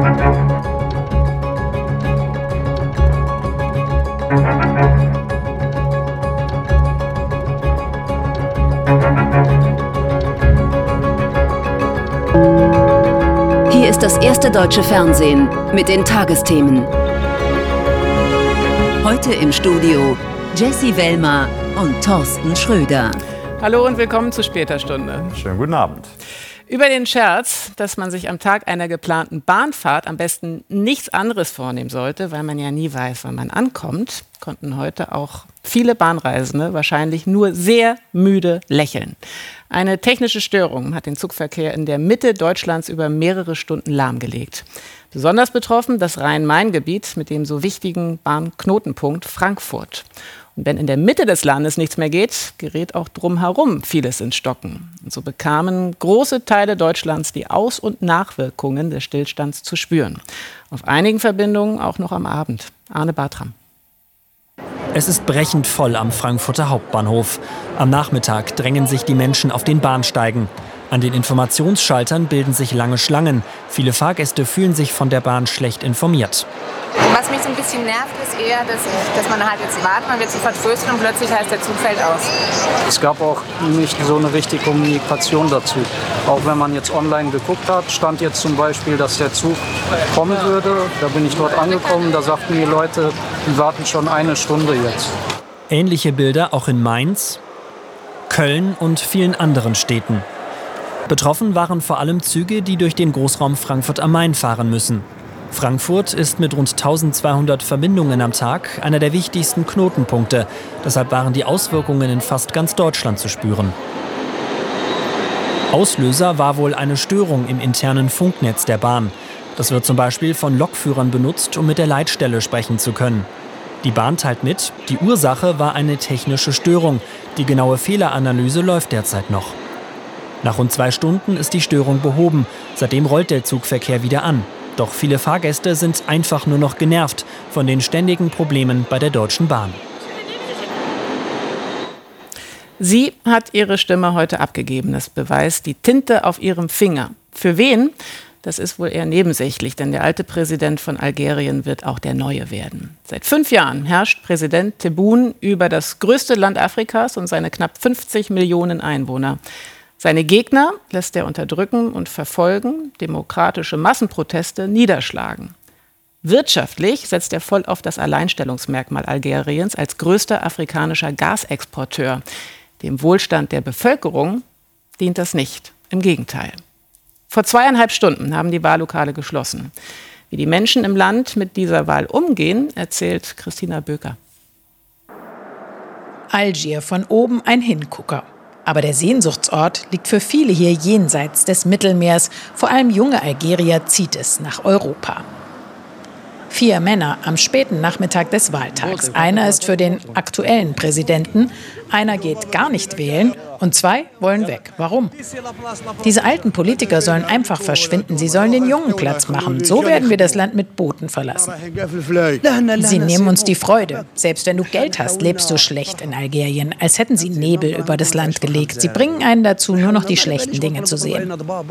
Hier ist das erste deutsche Fernsehen mit den Tagesthemen. Heute im Studio Jessie Wellmer und Thorsten Schröder. Hallo und willkommen zu später Stunde. Schönen guten Abend. Über den Scherz, dass man sich am Tag einer geplanten Bahnfahrt am besten nichts anderes vornehmen sollte, weil man ja nie weiß, wann man ankommt, konnten heute auch viele Bahnreisende wahrscheinlich nur sehr müde lächeln. Eine technische Störung hat den Zugverkehr in der Mitte Deutschlands über mehrere Stunden lahmgelegt. Besonders betroffen das Rhein-Main-Gebiet mit dem so wichtigen Bahnknotenpunkt Frankfurt. Und wenn in der Mitte des Landes nichts mehr geht, gerät auch drumherum vieles ins Stocken. Und so bekamen große Teile Deutschlands die Aus- und Nachwirkungen des Stillstands zu spüren. Auf einigen Verbindungen auch noch am Abend. Arne Bartram. Es ist brechend voll am Frankfurter Hauptbahnhof. Am Nachmittag drängen sich die Menschen auf den Bahnsteigen. An den Informationsschaltern bilden sich lange Schlangen. Viele Fahrgäste fühlen sich von der Bahn schlecht informiert. Was mich so ein bisschen nervt, ist eher, dass man halt jetzt wartet, man wird so vertröstet und plötzlich heißt, der Zug fällt aus. Es gab auch nicht so eine richtige Kommunikation dazu. Auch wenn man jetzt online geguckt hat, stand jetzt zum Beispiel, dass der Zug kommen würde. Da bin ich dort angekommen, da sagten die Leute, die warten schon eine Stunde jetzt. Ähnliche Bilder auch in Mainz, Köln und vielen anderen Städten. Betroffen waren vor allem Züge, die durch den Großraum Frankfurt am Main fahren müssen. Frankfurt ist mit rund 1200 Verbindungen am Tag einer der wichtigsten Knotenpunkte. Deshalb waren die Auswirkungen in fast ganz Deutschland zu spüren. Auslöser war wohl eine Störung im internen Funknetz der Bahn. Das wird zum Beispiel von Lokführern benutzt, um mit der Leitstelle sprechen zu können. Die Bahn teilt mit, die Ursache war eine technische Störung. Die genaue Fehleranalyse läuft derzeit noch. Nach rund 2 Stunden ist die Störung behoben. Seitdem rollt der Zugverkehr wieder an. Doch viele Fahrgäste sind einfach nur noch genervt von den ständigen Problemen bei der Deutschen Bahn. Sie hat ihre Stimme heute abgegeben. Das beweist die Tinte auf ihrem Finger. Für wen? Das ist wohl eher nebensächlich, denn der alte Präsident von Algerien wird auch der neue werden. Seit 5 Jahren herrscht Präsident Tebboune über das größte Land Afrikas und seine knapp 50 Millionen Einwohner. Seine Gegner lässt er unterdrücken und verfolgen, demokratische Massenproteste niederschlagen. Wirtschaftlich setzt er voll auf das Alleinstellungsmerkmal Algeriens als größter afrikanischer Gasexporteur. Dem Wohlstand der Bevölkerung dient das nicht. Im Gegenteil. Vor 2,5 Stunden haben die Wahllokale geschlossen. Wie die Menschen im Land mit dieser Wahl umgehen, erzählt Christina Böker. Algier, von oben ein Hingucker. Aber der Sehnsuchtsort liegt für viele hier jenseits des Mittelmeers. Vor allem junge Algerier zieht es nach Europa. 4 Männer am späten Nachmittag des Wahltags. Einer ist für den aktuellen Präsidenten, einer geht gar nicht wählen und 2 wollen weg. Warum? Diese alten Politiker sollen einfach verschwinden. Sie sollen den Jungen Platz machen. So werden wir das Land mit Booten verlassen. Sie nehmen uns die Freude. Selbst wenn du Geld hast, lebst du schlecht in Algerien. Als hätten sie Nebel über das Land gelegt. Sie bringen einen dazu, nur noch die schlechten Dinge zu sehen.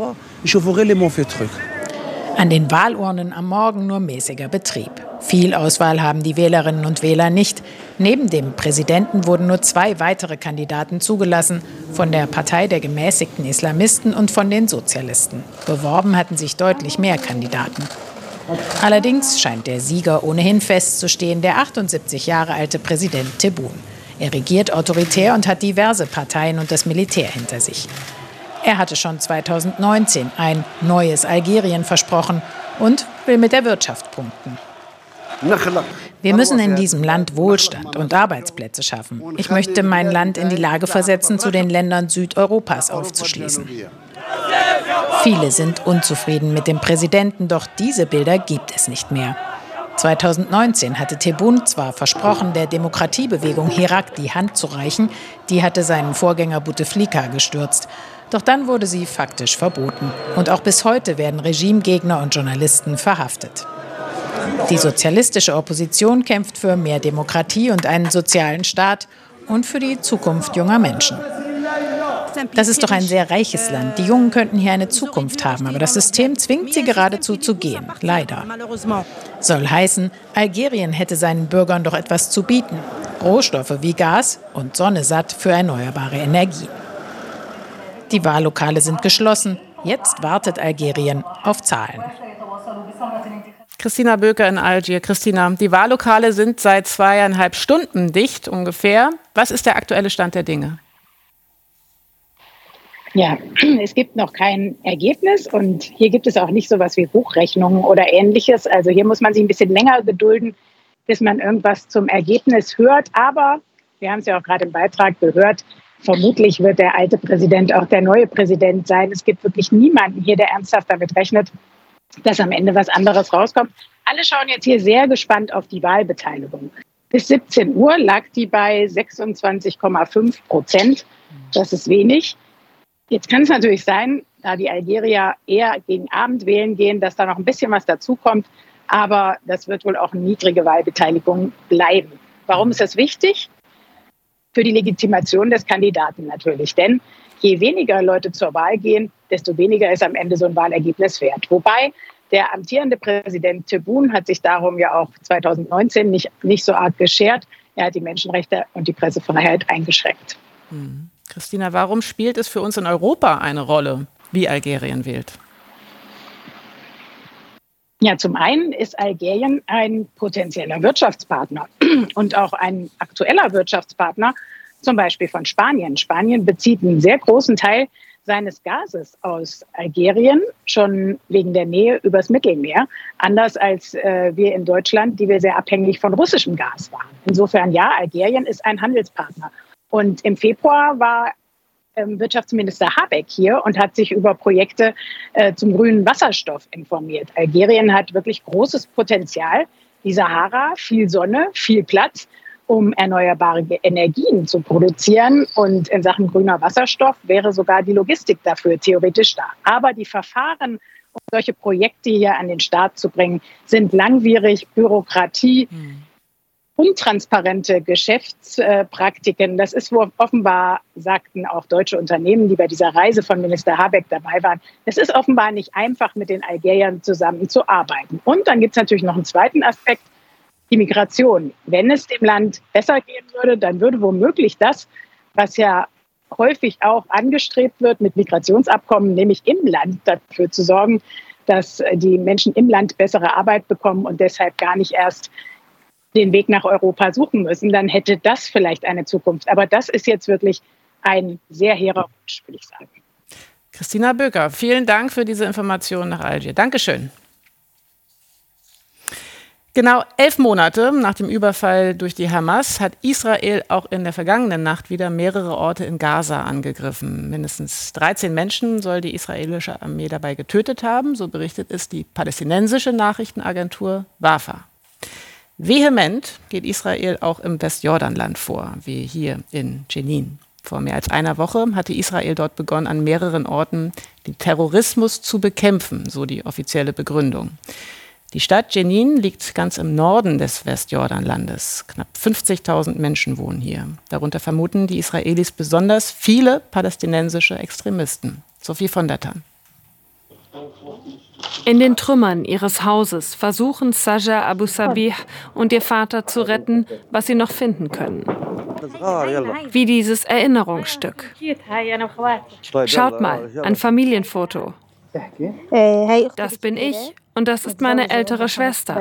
An den Wahlurnen am Morgen nur mäßiger Betrieb. Viel Auswahl haben die Wählerinnen und Wähler nicht. Neben dem Präsidenten wurden nur 2 weitere Kandidaten zugelassen, von der Partei der gemäßigten Islamisten und von den Sozialisten. Beworben hatten sich deutlich mehr Kandidaten. Allerdings scheint der Sieger ohnehin festzustehen, der 78 Jahre alte Präsident Tebboune. Er regiert autoritär und hat diverse Parteien und das Militär hinter sich. Er hatte schon 2019 ein neues Algerien versprochen und will mit der Wirtschaft punkten. Wir müssen in diesem Land Wohlstand und Arbeitsplätze schaffen. Ich möchte mein Land in die Lage versetzen, zu den Ländern Südeuropas aufzuschließen. Viele sind unzufrieden mit dem Präsidenten, doch diese Bilder gibt es nicht mehr. 2019 hatte Tebboune zwar versprochen, der Demokratiebewegung Hirak die Hand zu reichen, die hatte seinen Vorgänger Bouteflika gestürzt. Doch dann wurde sie faktisch verboten. Und auch bis heute werden Regimegegner und Journalisten verhaftet. Die sozialistische Opposition kämpft für mehr Demokratie und einen sozialen Staat und für die Zukunft junger Menschen. Das ist doch ein sehr reiches Land. Die Jungen könnten hier eine Zukunft haben, aber das System zwingt sie geradezu zu gehen. Leider. Soll heißen, Algerien hätte seinen Bürgern doch etwas zu bieten. Rohstoffe wie Gas und Sonne satt für erneuerbare Energien. Die Wahllokale sind geschlossen. Jetzt wartet Algerien auf Zahlen. Christina Böker in Algier. Christina, die Wahllokale sind seit 2,5 Stunden dicht ungefähr. Was ist der aktuelle Stand der Dinge? Ja, es gibt noch kein Ergebnis und hier gibt es auch nicht so was wie Hochrechnungen oder Ähnliches. Also hier muss man sich ein bisschen länger gedulden, bis man irgendwas zum Ergebnis hört. Aber wir haben es ja auch gerade im Beitrag gehört, vermutlich wird der alte Präsident auch der neue Präsident sein. Es gibt wirklich niemanden hier, der ernsthaft damit rechnet, dass am Ende was anderes rauskommt. Alle schauen jetzt hier sehr gespannt auf die Wahlbeteiligung. Bis 17 Uhr lag die bei 26,5%. Das ist wenig. Jetzt kann es natürlich sein, da die Algerier eher gegen Abend wählen gehen, dass da noch ein bisschen was dazukommt. Aber das wird wohl auch eine niedrige Wahlbeteiligung bleiben. Warum ist das wichtig? Für die Legitimation des Kandidaten natürlich. Denn je weniger Leute zur Wahl gehen, desto weniger ist am Ende so ein Wahlergebnis wert. Wobei der amtierende Präsident Tebboune hat sich darum ja auch 2019 nicht so arg geschert. Er hat die Menschenrechte und die Pressefreiheit eingeschränkt. Christina, warum spielt es für uns in Europa eine Rolle, wie Algerien wählt? Ja, zum einen ist Algerien ein potenzieller Wirtschaftspartner und auch ein aktueller Wirtschaftspartner, zum Beispiel von Spanien. Spanien bezieht einen sehr großen Teil seines Gases aus Algerien, schon wegen der Nähe übers Mittelmeer, anders als wir in Deutschland, die wir sehr abhängig von russischem Gas waren. Insofern ja, Algerien ist ein Handelspartner. Und im Februar war Wirtschaftsminister Habeck hier und hat sich über Projekte zum grünen Wasserstoff informiert. Algerien hat wirklich großes Potenzial. Die Sahara, viel Sonne, viel Platz, um erneuerbare Energien zu produzieren. Und in Sachen grüner Wasserstoff wäre sogar die Logistik dafür theoretisch da. Aber die Verfahren, um solche Projekte hier an den Start zu bringen, sind langwierig, Bürokratie, untransparente Geschäftspraktiken. Das ist offenbar, sagten auch deutsche Unternehmen, die bei dieser Reise von Minister Habeck dabei waren, es ist offenbar nicht einfach, mit den Algeriern zusammenzuarbeiten. Und dann gibt es natürlich noch einen zweiten Aspekt, die Migration. Wenn es dem Land besser gehen würde, dann würde womöglich das, was ja häufig auch angestrebt wird mit Migrationsabkommen, nämlich im Land dafür zu sorgen, dass die Menschen im Land bessere Arbeit bekommen und deshalb gar nicht erst den Weg nach Europa suchen müssen, dann hätte das vielleicht eine Zukunft. Aber das ist jetzt wirklich ein sehr hehrer Wunsch, würde ich sagen. Christina Böker, vielen Dank für diese Informationen nach Algier. Dankeschön. Genau 11 Monate nach dem Überfall durch die Hamas hat Israel auch in der vergangenen Nacht wieder mehrere Orte in Gaza angegriffen. Mindestens 13 Menschen soll die israelische Armee dabei getötet haben, so berichtet es die palästinensische Nachrichtenagentur Wafa. Vehement geht Israel auch im Westjordanland vor, wie hier in Jenin. Vor mehr als einer Woche hatte Israel dort begonnen, an mehreren Orten den Terrorismus zu bekämpfen, so die offizielle Begründung. Die Stadt Jenin liegt ganz im Norden des Westjordanlandes. Knapp 50.000 Menschen wohnen hier. Darunter vermuten die Israelis besonders viele palästinensische Extremisten. Sophie von der Tann. In den Trümmern ihres Hauses versuchen Saja Abu Sabih und ihr Vater zu retten, was sie noch finden können. Wie dieses Erinnerungsstück. Schaut mal, ein Familienfoto. Das bin ich und das ist meine ältere Schwester.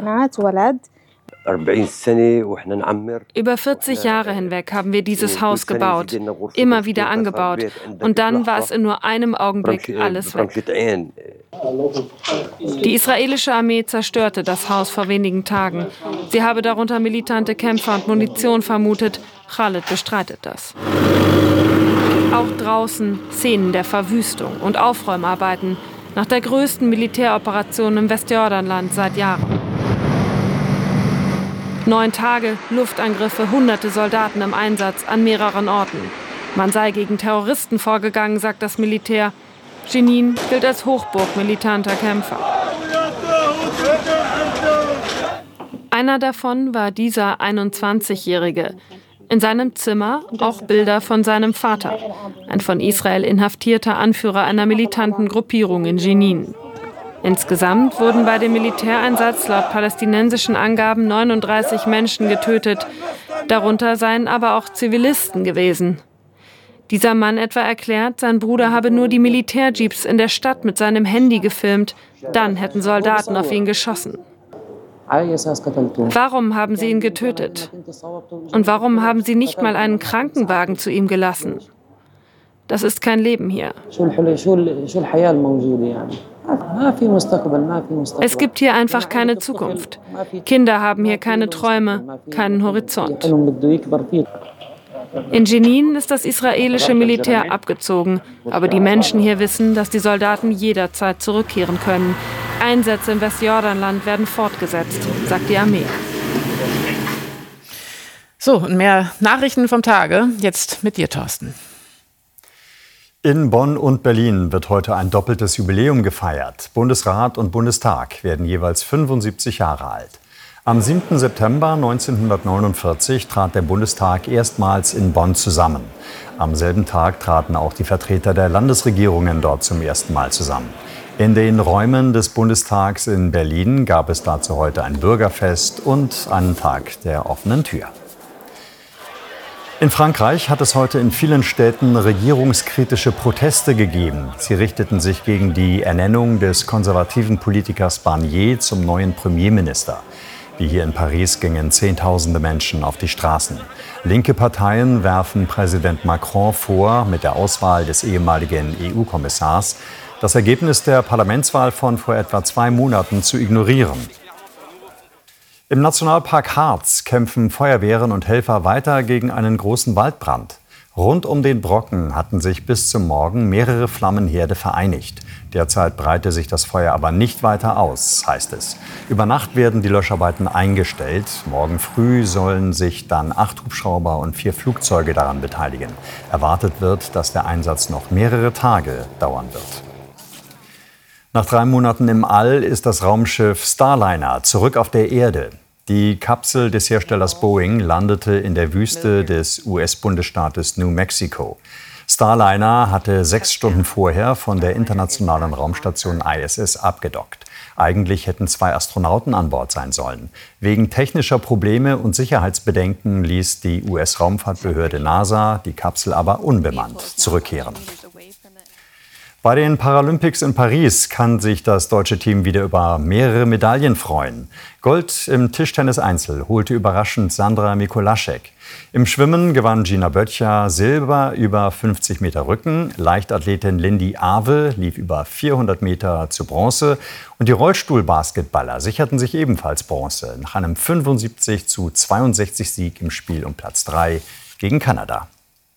Über 40 Jahre hinweg haben wir dieses Haus gebaut, immer wieder angebaut. Und dann war es in nur einem Augenblick alles weg. Die israelische Armee zerstörte das Haus vor wenigen Tagen. Sie habe darunter militante Kämpfer und Munition vermutet. Khaled bestreitet das. Auch draußen Szenen der Verwüstung und Aufräumarbeiten nach der größten Militäroperation im Westjordanland seit Jahren. 9 Tage, Luftangriffe, hunderte Soldaten im Einsatz an mehreren Orten. Man sei gegen Terroristen vorgegangen, sagt das Militär. Jenin gilt als Hochburg militanter Kämpfer. Einer davon war dieser 21-Jährige. In seinem Zimmer auch Bilder von seinem Vater, ein von Israel inhaftierter Anführer einer militanten Gruppierung in Jenin. Insgesamt wurden bei dem Militäreinsatz laut palästinensischen Angaben 39 Menschen getötet. Darunter seien aber auch Zivilisten gewesen. Dieser Mann etwa erklärt, sein Bruder habe nur die Militärjeeps in der Stadt mit seinem Handy gefilmt. Dann hätten Soldaten auf ihn geschossen. Warum haben sie ihn getötet? Und warum haben sie nicht mal einen Krankenwagen zu ihm gelassen? Das ist kein Leben hier. Es gibt hier einfach keine Zukunft. Kinder haben hier keine Träume, keinen Horizont. In Jenin ist das israelische Militär abgezogen, aber die Menschen hier wissen, dass die Soldaten jederzeit zurückkehren können. Einsätze im Westjordanland werden fortgesetzt, sagt die Armee. So, und mehr Nachrichten vom Tage, jetzt mit dir, Thorsten. In Bonn und Berlin wird heute ein doppeltes Jubiläum gefeiert. Bundesrat und Bundestag werden jeweils 75 Jahre alt. Am 7. September 1949 trat der Bundestag erstmals in Bonn zusammen. Am selben Tag traten auch die Vertreter der Landesregierungen dort zum ersten Mal zusammen. In den Räumen des Bundestags in Berlin gab es dazu heute ein Bürgerfest und einen Tag der offenen Tür. In Frankreich hat es heute in vielen Städten regierungskritische Proteste gegeben. Sie richteten sich gegen die Ernennung des konservativen Politikers Barnier zum neuen Premierminister. Wie hier in Paris gingen Zehntausende Menschen auf die Straßen. Linke Parteien werfen Präsident Macron vor, mit der Auswahl des ehemaligen EU-Kommissars das Ergebnis der Parlamentswahl von vor etwa 2 Monaten zu ignorieren. Im Nationalpark Harz kämpfen Feuerwehren und Helfer weiter gegen einen großen Waldbrand. Rund um den Brocken hatten sich bis zum Morgen mehrere Flammenherde vereinigt. Derzeit breite sich das Feuer aber nicht weiter aus, heißt es. Über Nacht werden die Löscharbeiten eingestellt. Morgen früh sollen sich dann 8 Hubschrauber und 4 Flugzeuge daran beteiligen. Erwartet wird, dass der Einsatz noch mehrere Tage dauern wird. Nach 3 Monaten im All ist das Raumschiff Starliner zurück auf der Erde. Die Kapsel des Herstellers Boeing landete in der Wüste des US-Bundesstaates New Mexico. Starliner hatte 6 Stunden vorher von der internationalen Raumstation ISS abgedockt. Eigentlich hätten 2 Astronauten an Bord sein sollen. Wegen technischer Probleme und Sicherheitsbedenken ließ die US-Raumfahrtbehörde NASA die Kapsel aber unbemannt zurückkehren. Bei den Paralympics in Paris kann sich das deutsche Team wieder über mehrere Medaillen freuen. Gold im Tischtennis-Einzel holte überraschend Sandra Mikulaschek. Im Schwimmen gewann Gina Böttcher Silber über 50 Meter Rücken. Leichtathletin Lindy Awe lief über 400 Meter zu Bronze. Und die Rollstuhlbasketballer sicherten sich ebenfalls Bronze nach einem 75:62 Sieg im Spiel um Platz 3 gegen Kanada.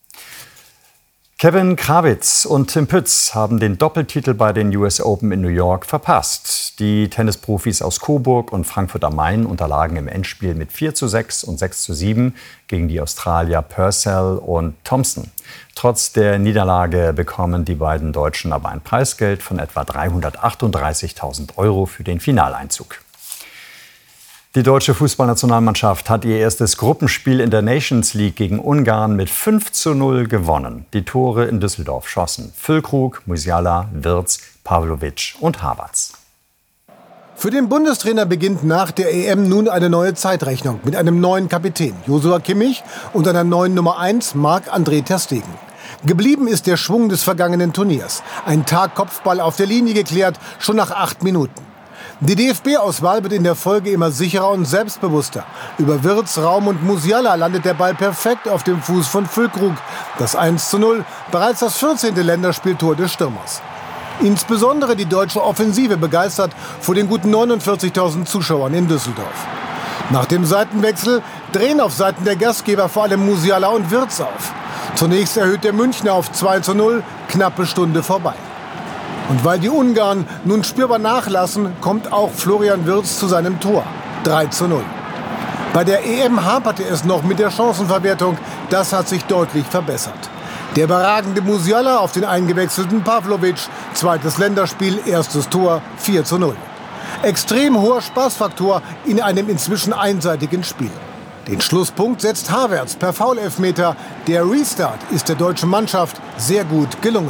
Kevin Krawitz und Tim Pütz haben den Doppeltitel bei den US Open in New York verpasst. Die Tennisprofis aus Coburg und Frankfurt am Main unterlagen im Endspiel mit 4:6 und 6:7 gegen die Australier Purcell und Thompson. Trotz der Niederlage bekommen die beiden Deutschen aber ein Preisgeld von etwa 338.000 € für den Finaleinzug. Die deutsche Fußballnationalmannschaft hat ihr erstes Gruppenspiel in der Nations League gegen Ungarn mit 5:0 gewonnen. Die Tore in Düsseldorf schossen Füllkrug, Musiala, Wirtz, Pavlovic und Havertz. Für den Bundestrainer beginnt nach der EM nun eine neue Zeitrechnung mit einem neuen Kapitän, Joshua Kimmich, und einer neuen Nummer 1, Marc-André ter Stegen. Geblieben ist der Schwung des vergangenen Turniers. Ein Tag Kopfball auf der Linie geklärt, schon nach 8 Minuten. Die DFB-Auswahl wird in der Folge immer sicherer und selbstbewusster. Über Wirtz, Raum und Musiala landet der Ball perfekt auf dem Fuß von Füllkrug. Das 1:0, bereits das 14. Länderspieltor des Stürmers. Insbesondere die deutsche Offensive begeistert vor den guten 49.000 Zuschauern in Düsseldorf. Nach dem Seitenwechsel drehen auf Seiten der Gastgeber vor allem Musiala und Wirtz auf. Zunächst erhöht der Münchner auf 2:0, knappe Stunde vorbei. Und weil die Ungarn nun spürbar nachlassen, kommt auch Florian Wirtz zu seinem Tor. 3:0. Bei der EM haperte es noch mit der Chancenverwertung. Das hat sich deutlich verbessert. Der überragende Musiala auf den eingewechselten Pavlovic. Zweites Länderspiel, erstes Tor, 4:0. Extrem hoher Spaßfaktor in einem inzwischen einseitigen Spiel. Den Schlusspunkt setzt Havertz per Foul-Elfmeter. Der Restart ist der deutschen Mannschaft sehr gut gelungen.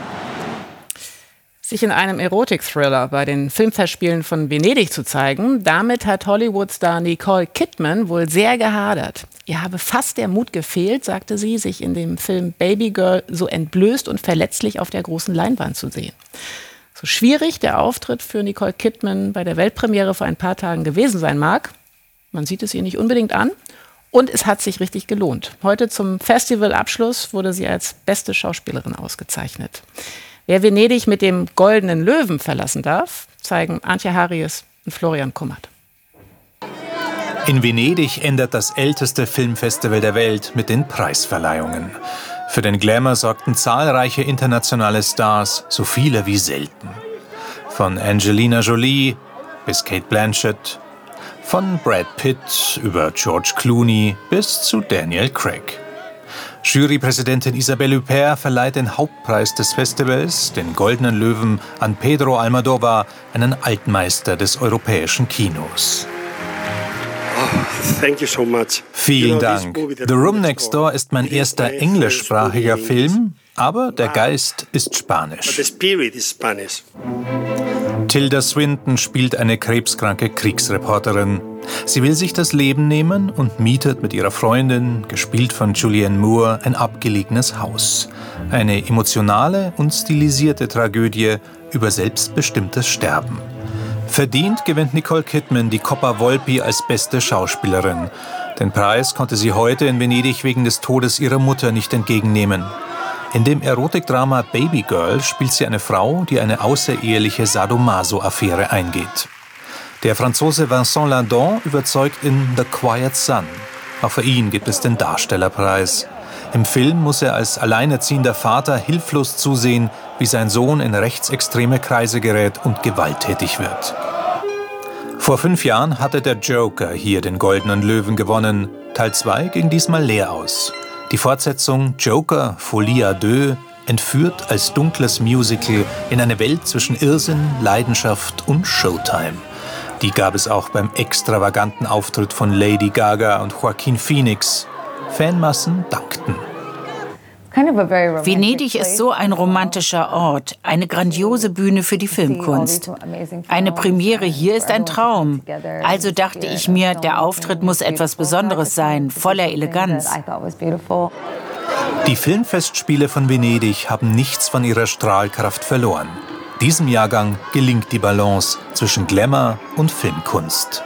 Sich in einem Erotik-Thriller bei den Filmfestspielen von Venedig zu zeigen, damit hat Hollywood-Star Nicole Kidman wohl sehr gehadert. Ihr habe fast der Mut gefehlt, sagte sie, sich in dem Film Baby Girl so entblößt und verletzlich auf der großen Leinwand zu sehen. So schwierig der Auftritt für Nicole Kidman bei der Weltpremiere vor ein paar Tagen gewesen sein mag, man sieht es ihr nicht unbedingt an, und es hat sich richtig gelohnt. Heute zum Festivalabschluss wurde sie als beste Schauspielerin ausgezeichnet. Wer Venedig mit dem Goldenen Löwen verlassen darf, zeigen Antje Harries und Florian Kummert. In Venedig endet das älteste Filmfestival der Welt mit den Preisverleihungen. Für den Glamour sorgten zahlreiche internationale Stars, so viele wie selten. Von Angelina Jolie bis Cate Blanchett, von Brad Pitt über George Clooney bis zu Daniel Craig. Jurypräsidentin Isabelle Huppert verleiht den Hauptpreis des Festivals, den Goldenen Löwen, an Pedro Almodóvar, einen Altmeister des europäischen Kinos. Thank you so much. Vielen Dank. The Room Next Door ist mein erster englischsprachiger Film, aber der Geist ist Spanisch. Tilda Swinton spielt eine krebskranke Kriegsreporterin. Sie will sich das Leben nehmen und mietet mit ihrer Freundin, gespielt von Julianne Moore, ein abgelegenes Haus. Eine emotionale und stilisierte Tragödie über selbstbestimmtes Sterben. Verdient gewinnt Nicole Kidman die Coppa Volpi als beste Schauspielerin. Den Preis konnte sie heute in Venedig wegen des Todes ihrer Mutter nicht entgegennehmen. In dem Erotikdrama Baby Girl spielt sie eine Frau, die eine außereheliche Sadomaso-Affäre eingeht. Der Franzose Vincent Lindon überzeugt in The Quiet Son. Auch für ihn gibt es den Darstellerpreis. Im Film muss er als alleinerziehender Vater hilflos zusehen, wie sein Sohn in rechtsextreme Kreise gerät und gewalttätig wird. Vor 5 Jahren hatte der Joker hier den Goldenen Löwen gewonnen. Teil 2 ging diesmal leer aus. Die Fortsetzung Joker Folie à deux entführt als dunkles Musical in eine Welt zwischen Irrsinn, Leidenschaft und Showtime. Die gab es auch beim extravaganten Auftritt von Lady Gaga und Joaquin Phoenix. Fanmassen dankten. Venedig ist so ein romantischer Ort, eine grandiose Bühne für die Filmkunst. Eine Premiere hier ist ein Traum. Also dachte ich mir, der Auftritt muss etwas Besonderes sein, voller Eleganz. Die Filmfestspiele von Venedig haben nichts von ihrer Strahlkraft verloren. Diesem Jahrgang gelingt die Balance zwischen Glamour und Filmkunst.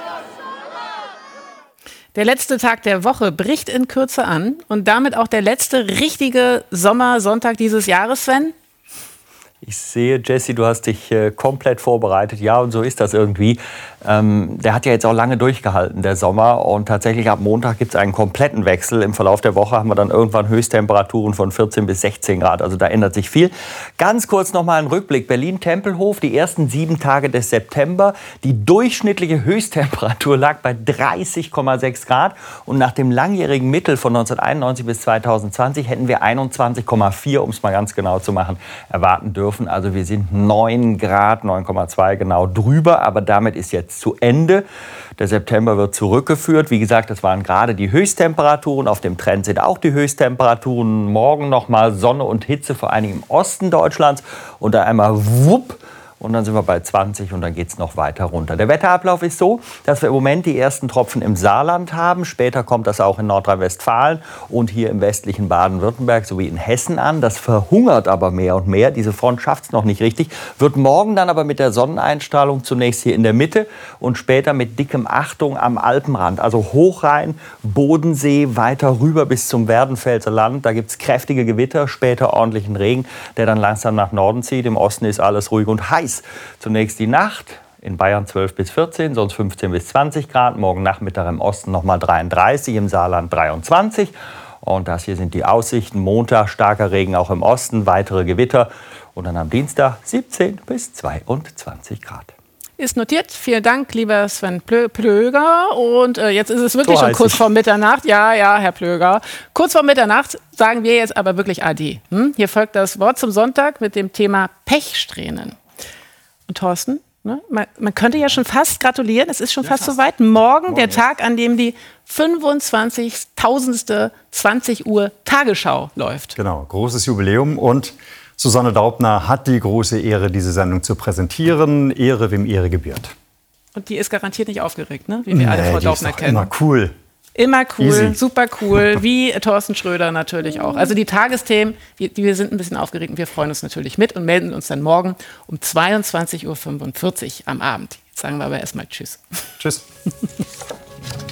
Der letzte Tag der Woche bricht in Kürze an und damit auch der letzte richtige Sommersonntag dieses Jahres, Sven. Ich sehe, Jessie, du hast dich komplett vorbereitet. Ja, und so ist das irgendwie. Der hat ja jetzt auch lange durchgehalten, der Sommer. Und tatsächlich ab Montag gibt es einen kompletten Wechsel. Im Verlauf der Woche haben wir dann irgendwann Höchsttemperaturen von 14 bis 16 Grad. Also da ändert sich viel. Ganz kurz noch mal ein Rückblick. Berlin-Tempelhof, die ersten 7 Tage des September. Die durchschnittliche Höchsttemperatur lag bei 30,6 Grad. Und nach dem langjährigen Mittel von 1991 bis 2020 hätten wir 21,4, um es mal ganz genau zu machen, erwarten dürfen. Also wir sind 9 Grad, 9,2 genau drüber, aber damit ist jetzt zu Ende. Der September wird zurückgeführt. Wie gesagt, das waren gerade die Höchsttemperaturen. Auf dem Trend sind auch die Höchsttemperaturen. Morgen noch mal Sonne und Hitze, vor allem im Osten Deutschlands. Und dann einmal wupp. Und dann sind wir bei 20 und dann geht es noch weiter runter. Der Wetterablauf ist so, dass wir im Moment die ersten Tropfen im Saarland haben. Später kommt das auch in Nordrhein-Westfalen und hier im westlichen Baden-Württemberg sowie in Hessen an. Das verhungert aber mehr und mehr. Diese Front schafft es noch nicht richtig. Wird morgen dann aber mit der Sonneneinstrahlung zunächst hier in der Mitte und später mit dickem Achtung am Alpenrand. Also Hochrhein, Bodensee, weiter rüber bis zum Werdenfelser Land. Da gibt es kräftige Gewitter, später ordentlichen Regen, der dann langsam nach Norden zieht. Im Osten ist alles ruhig und heiß. Zunächst die Nacht, in Bayern 12 bis 14, sonst 15 bis 20 Grad. Morgen Nachmittag im Osten nochmal 33, im Saarland 23. Und das hier sind die Aussichten. Montag starker Regen auch im Osten, weitere Gewitter. Und dann am Dienstag 17 bis 22 Grad. Ist notiert. Vielen Dank, lieber Sven Plöger. Und jetzt ist es wirklich schon kurz vor Mitternacht. Ja, Herr Plöger. Kurz vor Mitternacht sagen wir jetzt aber wirklich Adi. Hier folgt das Wort zum Sonntag mit dem Thema Pechsträhnen. Und Thorsten, Ne? Man könnte ja schon fast gratulieren, es ist schon fast soweit. Morgen der Tag, an dem die 25.000. 20 Uhr Tagesschau läuft. Genau, großes Jubiläum und Susanne Daubner hat die große Ehre, diese Sendung zu präsentieren. Ehre, wem Ehre gebührt. Und die ist garantiert nicht aufgeregt, ne? Wie wir alle Frau Daubner kennen. Immer cool. Immer cool, Easy. super cool, wie Thorsten Schröder natürlich auch. Also die Tagesthemen, wir sind ein bisschen aufgeregt und wir freuen uns natürlich mit und melden uns dann morgen um 22.45 Uhr am Abend. Jetzt sagen wir aber erstmal Tschüss. Tschüss.